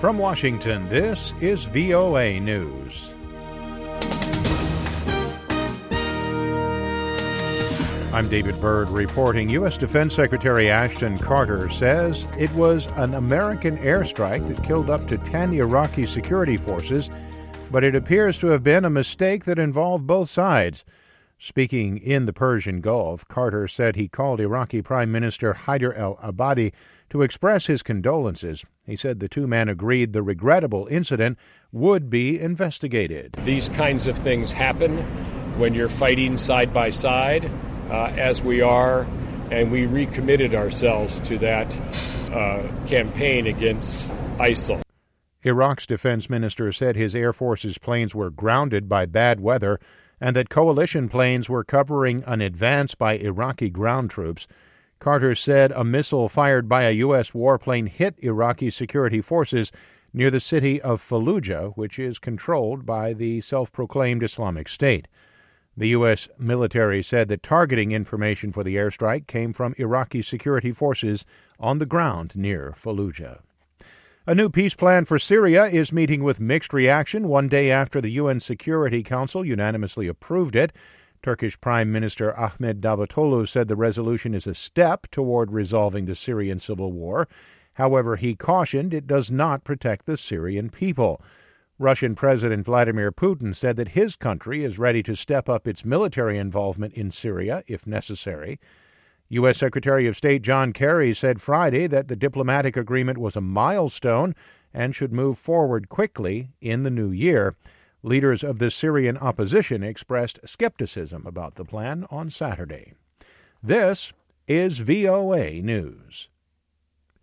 From Washington, this is VOA News. I'm David Byrd reporting. U.S. Defense Secretary Ashton Carter says it was an American airstrike that killed up to 10 Iraqi security forces, but it appears to have been a mistake that involved both sides. Speaking in the Persian Gulf, Carter said he called Iraqi Prime Minister Haider al-Abadi to express his condolences. He said the two men agreed the regrettable incident would be investigated. These kinds of things happen when you're fighting side by side, as we are, and we recommitted ourselves to that campaign against ISIL. Iraq's defense minister said his Air Force's planes were grounded by bad weather and that coalition planes were covering an advance by Iraqi ground troops. Carter said a missile fired by a U.S. warplane hit Iraqi security forces near the city of Fallujah, which is controlled by the self-proclaimed Islamic State. The U.S. military said that targeting information for the airstrike came from Iraqi security forces on the ground near Fallujah. A new peace plan for Syria is meeting with mixed reaction one day after the UN Security Council unanimously approved it. Turkish Prime Minister Ahmet Davutoglu said the resolution is a step toward resolving the Syrian civil war. However, he cautioned it does not protect the Syrian people. Russian President Vladimir Putin said that his country is ready to step up its military involvement in Syria if necessary. U.S. Secretary of State John Kerry said Friday that the diplomatic agreement was a milestone and should move forward quickly in the new year. Leaders of the Syrian opposition expressed skepticism about the plan on Saturday. This is VOA News.